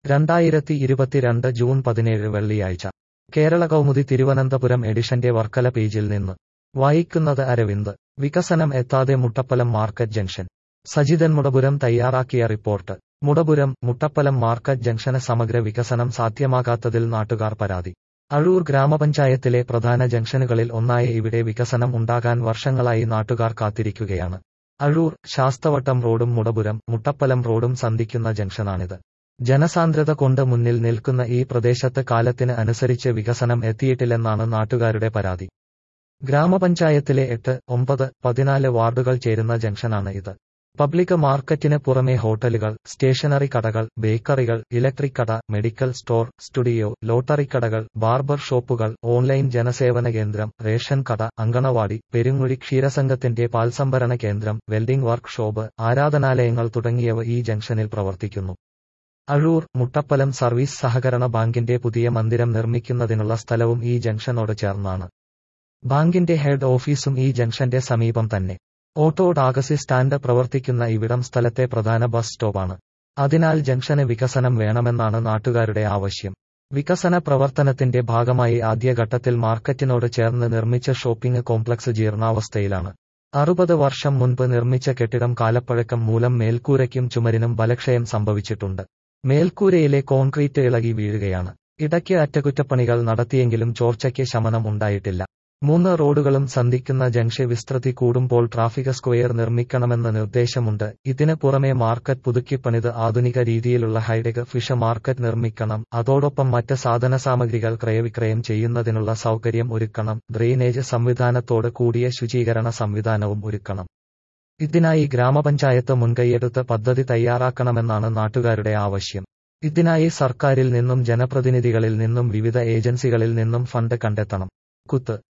2022 June 17 വെള്ളിയാഴ്ച കേരള കൗമുദി തിരുവനന്തപുരം എഡിഷന്റെ വർക്കല പേജിൽ നിന്ന് വായിക്കുന്നത് അരവിന്ദ്. വികസനം എത്താതെ മുട്ടപ്പലം മാർക്കറ്റ് ജംഗ്ഷൻ. സജിതൻ മുടപുരം തയ്യാറാക്കിയ റിപ്പോർട്ട്. മുടപുരം മുട്ടപ്പലം മാർക്കറ്റ് ജംഗ്ഷന് സമഗ്ര വികസനം സാധ്യമാകാത്തതിൽ നാട്ടുകാർ പരാതി. അഴൂർ ഗ്രാമപഞ്ചായത്തിലെ പ്രധാന ജംഗ്ഷനുകളിൽ ഒന്നായ ഇവിടെ വികസനം ഉണ്ടാകാൻ വർഷങ്ങളായി നാട്ടുകാർ കാത്തിരിക്കുകയാണ്. അഴൂർ ശാസ്തവട്ടം റോഡും മുടപുരം മുട്ടപ്പലം റോഡും സന്ധിക്കുന്ന ജംഗ്ഷനാണിത്. ജനസാന്ദ്രത കൊണ്ട് മുന്നിൽ നിൽക്കുന്ന ഈ പ്രദേശത്ത് കാലത്തിന് അനുസരിച്ച് വികസനം എത്തിയിട്ടില്ലെന്നാണ് നാട്ടുകാരുടെ പരാതി. ഗ്രാമപഞ്ചായത്തിലെ 8, 9, 14 വാർഡുകൾ ചേരുന്ന ജംഗ്ഷനാണ് ഇത്. പബ്ലിക് മാർക്കറ്റിന് പുറമെ ഹോട്ടലുകൾ, സ്റ്റേഷനറി കടകൾ, ബേക്കറികൾ, ഇലക്ട്രിക് കട, മെഡിക്കൽ സ്റ്റോർ, സ്റ്റുഡിയോ, ലോട്ടറി കടകൾ, ബാർബർ ഷോപ്പുകൾ, ഓൺലൈൻ ജനസേവന കേന്ദ്രം, റേഷൻ കട, അങ്കണവാടി, പെരുങ്ങുഴി ക്ഷീരസംഘത്തിന്റെ പാൽസംഭരണ കേന്ദ്രം, വെൽഡിംഗ് വർക്ക് ഷോപ്പ്, ആരാധനാലയങ്ങൾ തുടങ്ങിയവ ഈ ജംഗ്ഷനിൽ പ്രവർത്തിക്കുന്നു. അഴൂർ മുട്ടപ്പലം സർവീസ് സഹകരണ ബാങ്കിന്റെ പുതിയ മന്ദിരം നിർമ്മിക്കുന്നതിനുള്ള സ്ഥലവും ഈ ജംഗ്ഷനോട് ചേർന്നാണ്. ബാങ്കിന്റെ ഹെഡ് ഓഫീസും ഈ ജംഗ്ഷന്റെ സമീപം തന്നെ. ഓട്ടോ ടാക്സി സ്റ്റാൻഡ് പ്രവർത്തിക്കുന്ന ഇവിടം സ്ഥലത്തെ പ്രധാന ബസ് സ്റ്റോപ്പാണ്. അതിനാൽ ജംഗ്ഷന് വികസനം വേണമെന്നാണ് നാട്ടുകാരുടെ ആവശ്യം. വികസന പ്രവർത്തനത്തിന്റെ ഭാഗമായി ആദ്യഘട്ടത്തിൽ മാർക്കറ്റിനോട് ചേർന്ന് നിർമ്മിച്ച ഷോപ്പിംഗ് കോംപ്ലക്സ് ജീർണാവസ്ഥയിലാണ്. 60 വർഷം മുൻപ് നിർമ്മിച്ച കെട്ടിടം കാലപ്പഴക്കം മൂലം മേൽക്കൂരയ്ക്കും ചുമരിനും ബലക്ഷയം സംഭവിച്ചിട്ടുണ്ട്. മേൽക്കൂരയിലെ കോൺക്രീറ്റ് ഇളകി വീഴുകയാണ്. ഇടയ്ക്ക് അറ്റകുറ്റപ്പണികൾ നടത്തിയെങ്കിലും ചോർച്ചയ്ക്ക് ശമനം ഉണ്ടായിട്ടില്ല. 3 റോഡുകളും സന്ധിക്കുന്ന ജംഗ്ഷൻ വിസ്തൃതി കൂടുമ്പോൾ ട്രാഫിക് സ്ക്വയർ നിർമ്മിക്കണമെന്ന നിർദ്ദേശമുണ്ട്. ഇതിന് പുറമെ മാർക്കറ്റ് പുതുക്കിപ്പണിത് ആധുനിക രീതിയിലുള്ള ഹൈടെക് ഫിഷ് മാർക്കറ്റ് നിർമ്മിക്കണം. അതോടൊപ്പം മറ്റ് സാധനസാമഗ്രികൾ ക്രയവിക്രയം ചെയ്യുന്നതിനുള്ള സൗകര്യം ഒരുക്കണം. ഡ്രെയിനേജ് സംവിധാനത്തോട് കൂടിയ ശുചീകരണ സംവിധാനവും ഒരുക്കണം. ഇതിനായി ഗ്രാമപഞ്ചായത്ത് മുൻകൈയെടുത്ത് പദ്ധതി തയ്യാറാക്കണമെന്നാണ് നാട്ടുകാരുടെ ആവശ്യം. ഇതിനായി സർക്കാരിൽ നിന്നും ജനപ്രതിനിധികളിൽ നിന്നും വിവിധ ഏജൻസികളിൽ നിന്നും ഫണ്ട് കണ്ടെത്തണം. കുത്ത്